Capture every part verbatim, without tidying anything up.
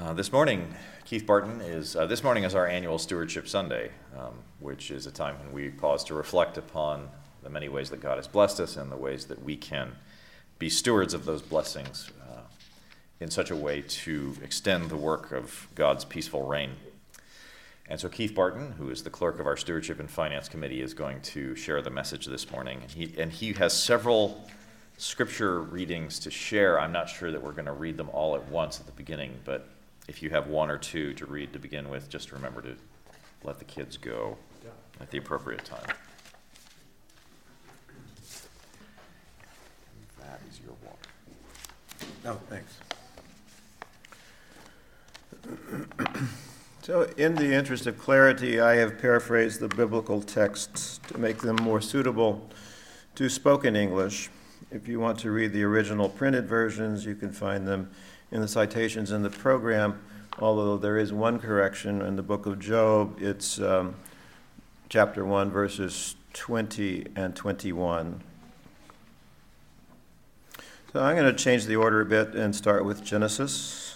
Uh, this morning, Keith Barton is, uh, this morning is our annual Stewardship Sunday, um, which is a time when we pause to reflect upon the many ways that God has blessed us and the ways that we can be stewards of those blessings uh, in such a way to extend the work of God's peaceful reign. And so Keith Barton, who is the clerk of our Stewardship and Finance Committee, is going to share the message this morning. And he, and he has several scripture readings to share. I'm not sure that we're going to read them all at once at the beginning, but if you have one or two to read to begin with, just remember to let the kids go at the appropriate time. That is your water. Oh, thanks. So, in the interest of clarity, I have paraphrased the biblical texts to make them more suitable to spoken English. If you want to read the original printed versions, you can find them in the citations in the program, although there is one correction in the book of Job. It's um, chapter one, verses twenty and twenty-one. So I'm going to change the order a bit and start with Genesis,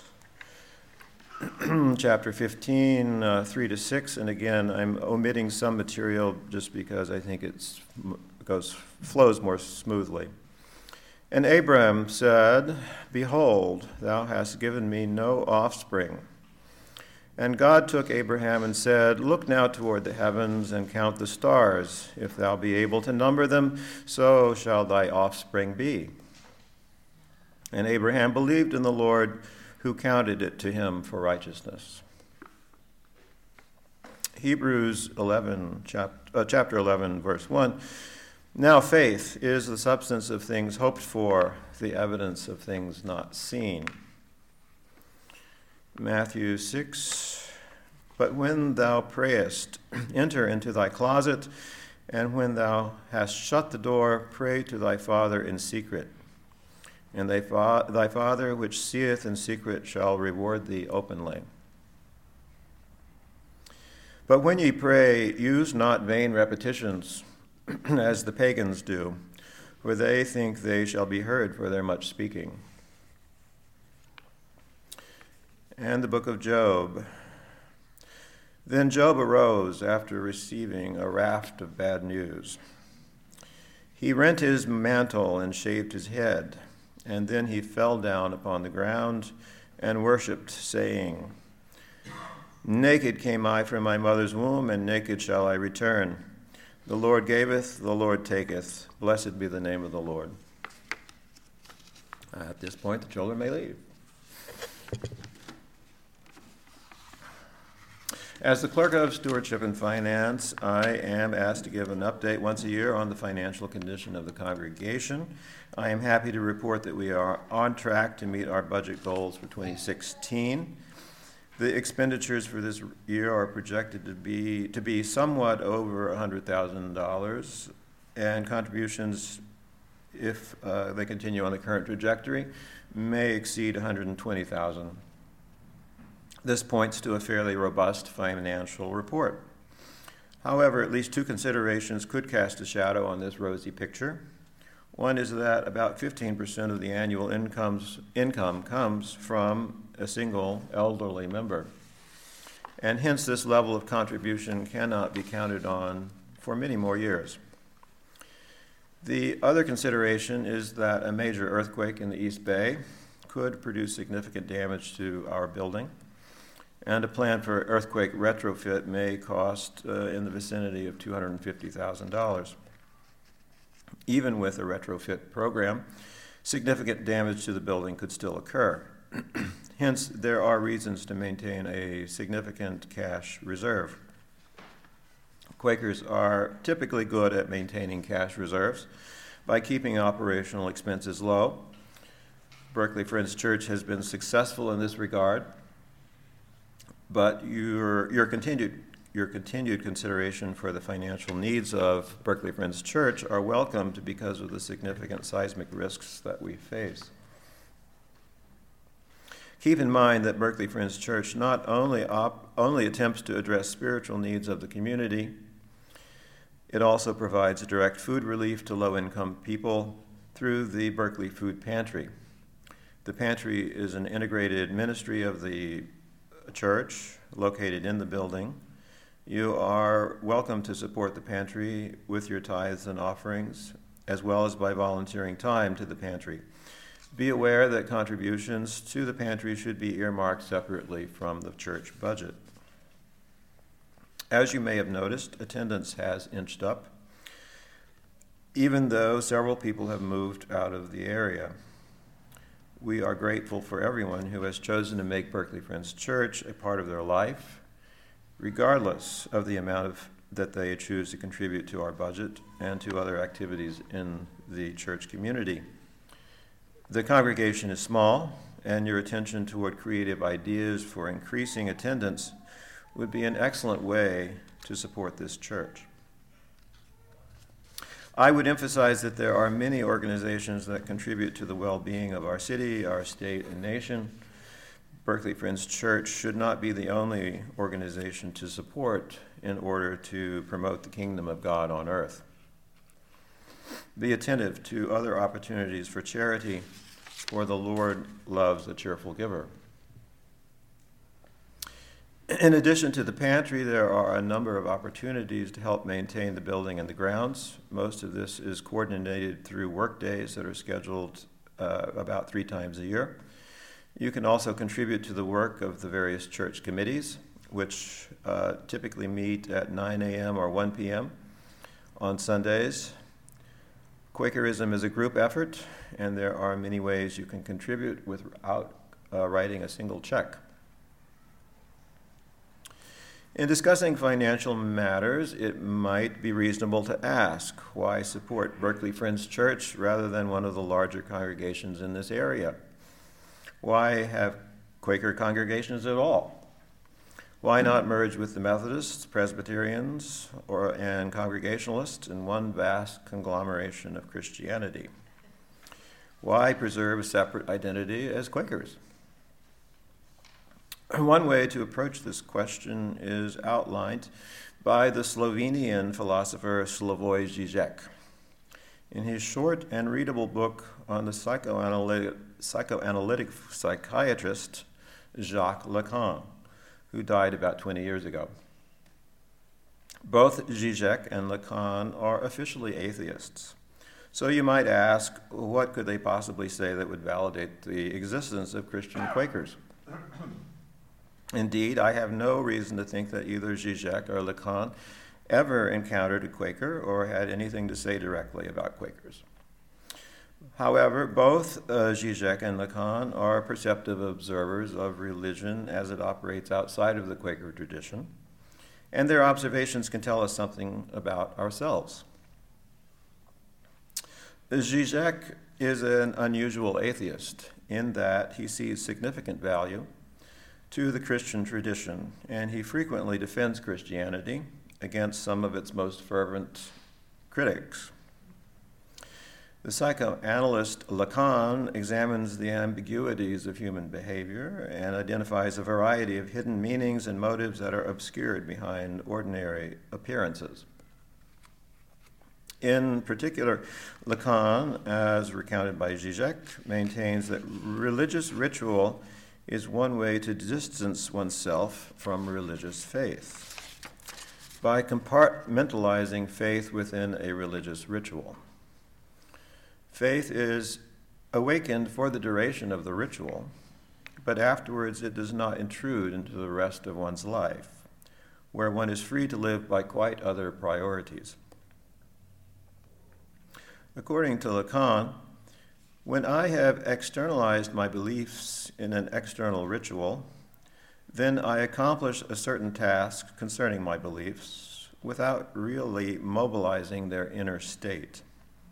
chapter fifteen, uh, three to six. And again, I'm omitting some material just because I think it goes flows more smoothly. And Abram said, "Behold, thou hast given me no offspring." And God took Abraham and said, "Look now toward the heavens and count the stars. If thou be able to number them, so shall thy offspring be." And Abraham believed in the Lord, who counted it to him for righteousness. Hebrews eleven, chap- uh, chapter eleven, verse one. Now faith is the substance of things hoped for, the evidence of things not seen. Matthew six, but when thou prayest, enter into thy closet, and when thou hast shut the door, pray to thy Father in secret. And thy, fa- thy Father which seeth in secret shall reward thee openly. But when ye pray, use not vain repetitions, as the pagans do, for they think they shall be heard for their much speaking. And the book of Job. Then Job arose after receiving a raft of bad news. He rent his mantle and shaved his head, and then he fell down upon the ground and worshipped, saying, "Naked came I from my mother's womb, and naked shall I return. The Lord gaveth, the Lord taketh. Blessed be the name of the Lord." At this point, the children may leave. As the clerk of Stewardship and Finance, I am asked to give an update once a year on the financial condition of the congregation. I am happy to report that we are on track to meet our budget goals for twenty sixteen. The expenditures for this year are projected to be to be somewhat over one hundred thousand dollars, and contributions, if uh, they continue on the current trajectory, may exceed one hundred twenty thousand dollars. This points to a fairly robust financial report. However, at least two considerations could cast a shadow on this rosy picture. One is that about fifteen percent of the annual incomes, income comes from a single elderly member, and hence this level of contribution cannot be counted on for many more years. The other consideration is that a major earthquake in the East Bay could produce significant damage to our building, and a plan for earthquake retrofit may cost uh, in the vicinity of two hundred fifty thousand dollars. Even with a retrofit program, significant damage to the building could still occur. Hence, there are reasons to maintain a significant cash reserve. Quakers are typically good at maintaining cash reserves by keeping operational expenses low. Berkeley Friends Church has been successful in this regard, but your, your, continued, your continued consideration for the financial needs of Berkeley Friends Church are welcomed because of the significant seismic risks that we face. Keep in mind that Berkeley Friends Church not only, op- only attempts to address spiritual needs of the community, it also provides direct food relief to low-income people through the Berkeley Food Pantry. The pantry is an integrated ministry of the church located in the building, you are welcome to support the pantry with your tithes and offerings, as well as by volunteering time to the pantry. Be aware that contributions to the pantry should be earmarked separately from the church budget. As you may have noticed, attendance has inched up, even though several people have moved out of the area. We are grateful for everyone who has chosen to make Berkeley Friends Church a part of their life, regardless of the amount of, that they choose to contribute to our budget and to other activities in the church community. The congregation is small, and your attention toward creative ideas for increasing attendance would be an excellent way to support this church. I would emphasize that there are many organizations that contribute to the well-being of our city, our state, and nation. Berkeley Friends Church should not be the only organization to support in order to promote the kingdom of God on earth. Be attentive to other opportunities for charity, for the Lord loves a cheerful giver. In addition to the pantry, there are a number of opportunities to help maintain the building and the grounds. Most of this is coordinated through work days that are scheduled uh, about three times a year. You can also contribute to the work of the various church committees, which uh, typically meet at nine a.m. or one p.m. on Sundays. Quakerism is a group effort, and there are many ways you can contribute without uh, writing a single check. In discussing financial matters, it might be reasonable to ask, why support Berkeley Friends Church rather than one of the larger congregations in this area? Why have Quaker congregations at all? Why not merge with the Methodists, Presbyterians, or, and Congregationalists in one vast conglomeration of Christianity? Why preserve a separate identity as Quakers? One way to approach this question is outlined by the Slovenian philosopher Slavoj Žižek. In his short and readable book on the psychoanalytic, psychoanalytic psychiatrist Jacques Lacan, who died about twenty years ago. Both Žižek and Lacan are officially atheists. So you might ask, what could they possibly say that would validate the existence of Christian Quakers? Indeed, I have no reason to think that either Žižek or Lacan ever encountered a Quaker or had anything to say directly about Quakers. However, both uh, Žižek and Lacan are perceptive observers of religion as it operates outside of the Quaker tradition, and their observations can tell us something about ourselves. Žižek is an unusual atheist in that he sees significant value to the Christian tradition, and he frequently defends Christianity against some of its most fervent critics. The psychoanalyst Lacan examines the ambiguities of human behavior and identifies a variety of hidden meanings and motives that are obscured behind ordinary appearances. In particular, Lacan, as recounted by Žižek, maintains that religious ritual is one way to distance oneself from religious faith by compartmentalizing faith within a religious ritual. Faith is awakened for the duration of the ritual, but afterwards it does not intrude into the rest of one's life, where one is free to live by quite other priorities. According to Lacan, when I have externalized my beliefs in an external ritual, then I accomplish a certain task concerning my beliefs without really mobilizing their inner state.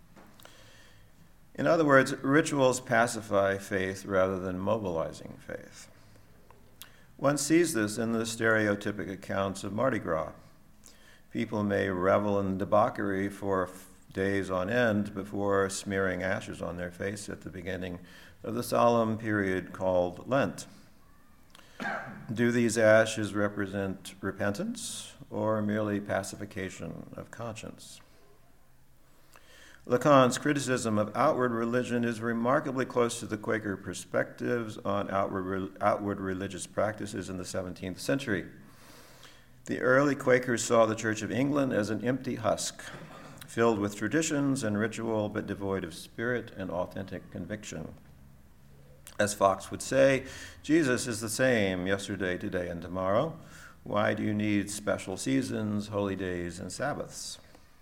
In other words, rituals pacify faith rather than mobilizing faith. One sees this in the stereotypic accounts of Mardi Gras. People may revel in debauchery for days on end before smearing ashes on their face at the beginning of the solemn period called Lent. Do these ashes represent repentance or merely pacification of conscience? Lacan's criticism of outward religion is remarkably close to the Quaker perspectives on outward, outward religious practices in the seventeenth century. The early Quakers saw the Church of England as an empty husk, filled with traditions and ritual, but devoid of spirit and authentic conviction. As Fox would say, Jesus is the same yesterday, today, and tomorrow. Why do you need special seasons, holy days, and Sabbaths?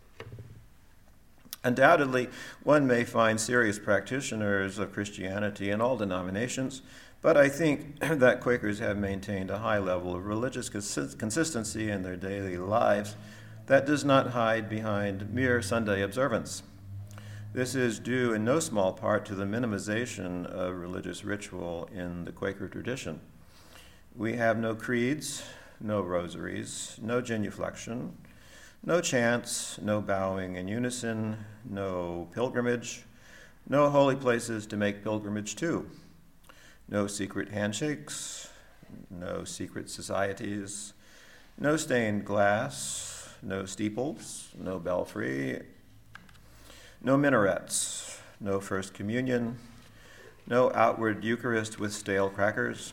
Undoubtedly, one may find serious practitioners of Christianity in all denominations, but I think that Quakers have maintained a high level of religious cons- consistency in their daily lives that does not hide behind mere Sunday observance. This is due in no small part to the minimization of religious ritual in the Quaker tradition. We have no creeds, no rosaries, no genuflection, no chants, no bowing in unison, no pilgrimage, no holy places to make pilgrimage to, no secret handshakes, no secret societies, no stained glass, no steeples, no belfry, no minarets, no First Communion, no outward Eucharist with stale crackers,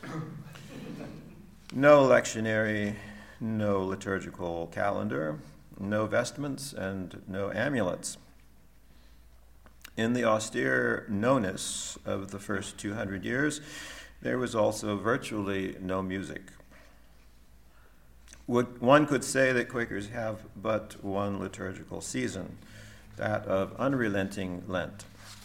no lectionary, no liturgical calendar, no vestments, and no amulets. In the austere no-ness of the first two hundred years, there was also virtually no music. Would, one could say that Quakers have but one liturgical season, that of unrelenting Lent.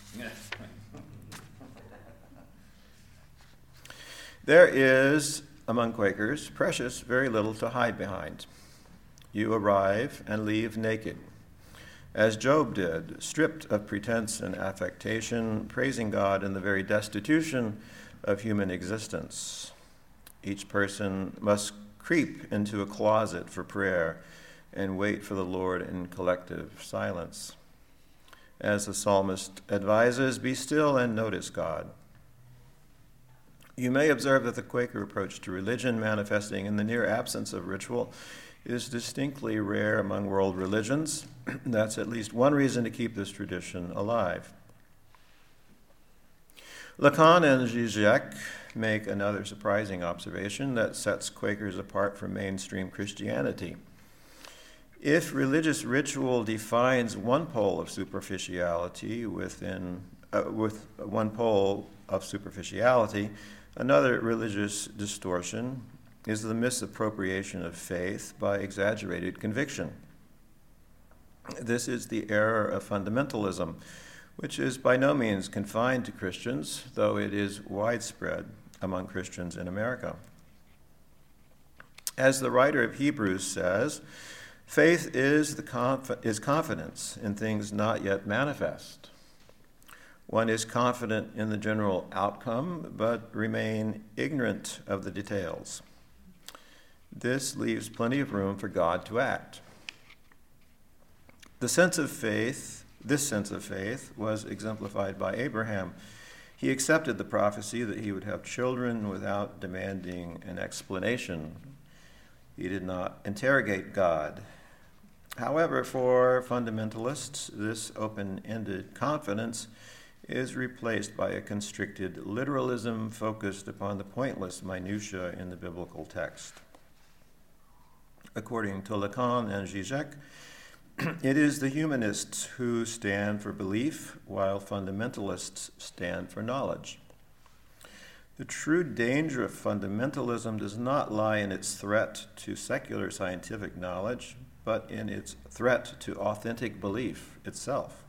There is, among Quakers, precious very little to hide behind. You arrive and leave naked, as Job did, stripped of pretense and affectation, praising God in the very destitution of human existence. Each person must creep into a closet for prayer and wait for the Lord in collective silence. As the psalmist advises, be still and notice God. You may observe that the Quaker approach to religion, manifesting in the near absence of ritual, is distinctly rare among world religions. That's at least one reason to keep this tradition alive. Lacan and Zizek make another surprising observation that sets Quakers apart from mainstream Christianity. If religious ritual defines one pole of superficiality within, uh, with one pole of superficiality, another religious distortion is the misappropriation of faith by exaggerated conviction. This is the error of fundamentalism, which is by no means confined to Christians, though it is widespread among Christians in America. As the writer of Hebrews says, faith is, the conf- is confidence in things not yet manifest. One is confident in the general outcome, but remain ignorant of the details. This leaves plenty of room for God to act. The sense of faith, this sense of faith, was exemplified by Abraham. He accepted the prophecy that he would have children without demanding an explanation. He did not interrogate God. However, for fundamentalists, this open-ended confidence is replaced by a constricted literalism focused upon the pointless minutiae in the biblical text. According to Lacan and Zizek, it is the humanists who stand for belief, while fundamentalists stand for knowledge. The true danger of fundamentalism does not lie in its threat to secular scientific knowledge, but in its threat to authentic belief itself.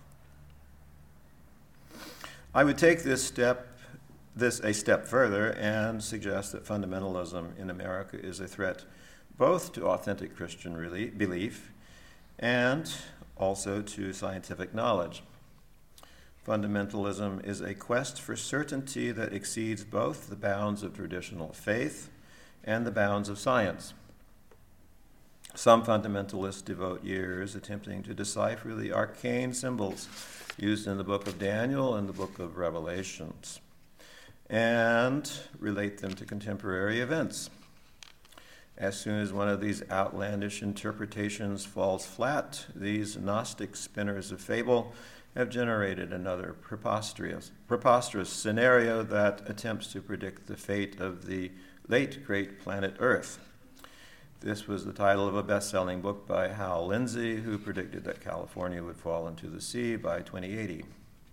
I would take this step, this a step further and suggest that fundamentalism in America is a threat both to authentic Christian belief and also to scientific knowledge. Fundamentalism is a quest for certainty that exceeds both the bounds of traditional faith and the bounds of science. Some fundamentalists devote years attempting to decipher the arcane symbols used in the book of Daniel and the book of Revelations, and relate them to contemporary events. As soon as one of these outlandish interpretations falls flat, these Gnostic spinners of fable have generated another preposterous, preposterous scenario that attempts to predict the fate of the late great planet Earth. This was the title of a best-selling book by Hal Lindsey, who predicted that California would fall into the sea by twenty eighty.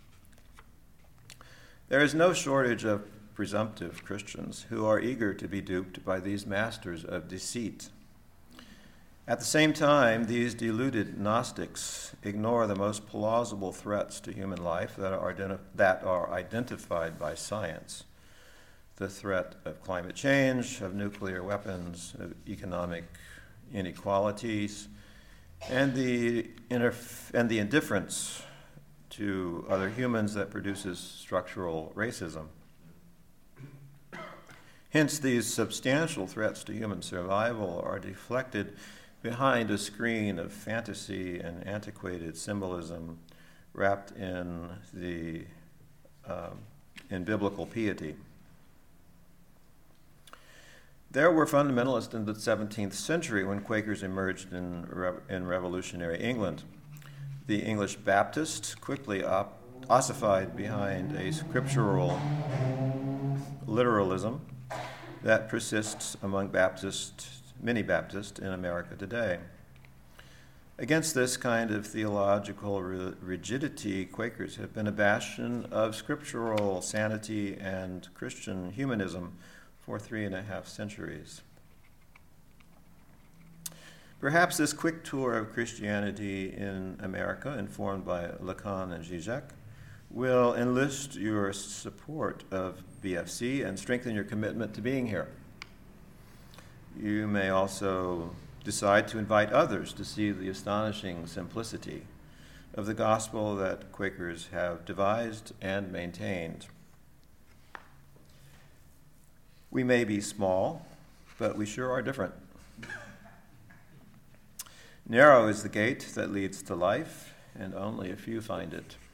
There is no shortage of presumptive Christians who are eager to be duped by these masters of deceit. At the same time, these deluded Gnostics ignore the most plausible threats to human life that are, identi- that are identified by science. The threat of climate change, of nuclear weapons, of economic inequalities, and the, interf- and the indifference to other humans that produces structural racism. Hence, these substantial threats to human survival are deflected behind a screen of fantasy and antiquated symbolism wrapped in the um, in biblical piety. There were fundamentalists in the seventeenth century when Quakers emerged in, re- in revolutionary England. The English Baptists quickly op- ossified behind a scriptural literalism that persists among Baptists, many Baptists in America today. Against this kind of theological rigidity, Quakers have been a bastion of scriptural sanity and Christian humanism for three and a half centuries. Perhaps this quick tour of Christianity in America, informed by Lacan and Zizek, will enlist your support of B F C and strengthen your commitment to being here. You may also decide to invite others to see the astonishing simplicity of the gospel that Quakers have devised and maintained. We may be small, but we sure are different. Narrow is the gate that leads to life, and only a few find it.